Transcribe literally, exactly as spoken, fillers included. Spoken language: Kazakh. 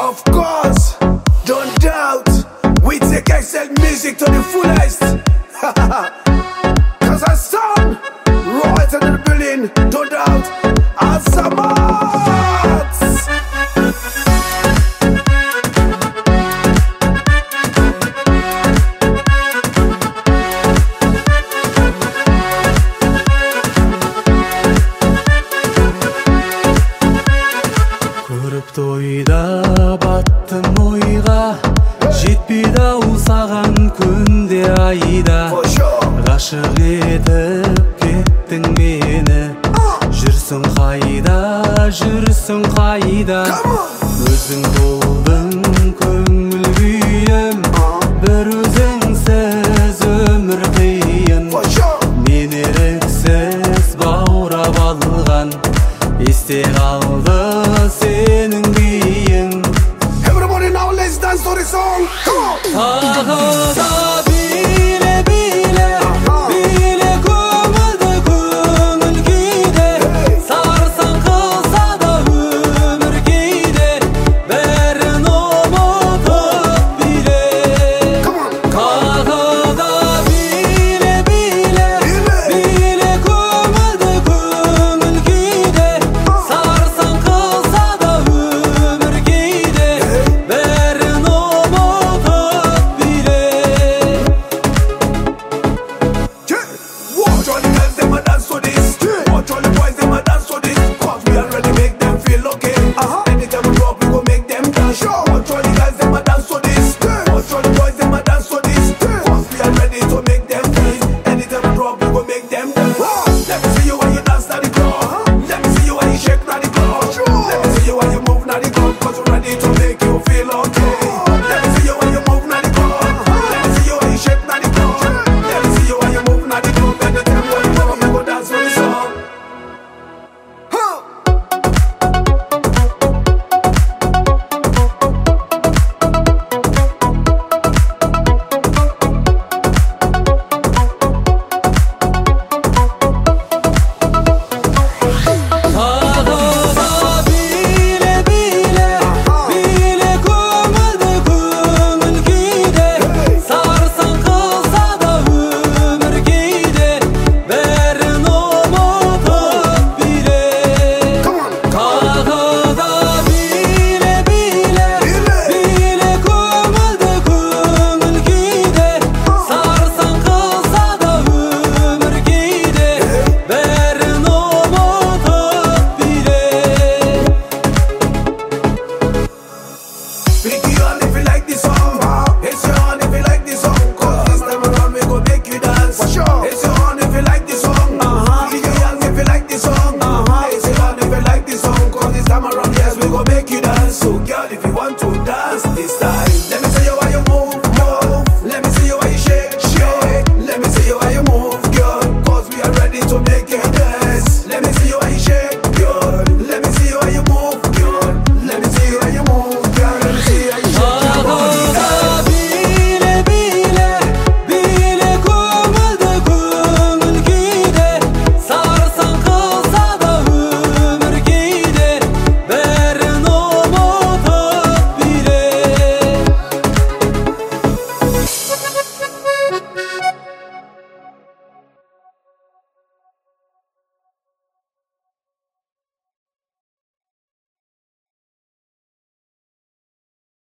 Of course, don't doubt, we take X L music to the fullest. Cause our son, right in the building, don't doubt, Azamat. Көріп тойда баттым ойға, жетпейді ау саған күнде айда. Ғашық етіп кеттің мені, жүрсің қайда, жүрсің қайда. Өзің болдың көңіл күйім, бір өзіңсіз өмір қиын. Мен еріксіз баурап алған, есте қалды senin biyin. Everybody now let's dance to the song. Come on. Tağda bir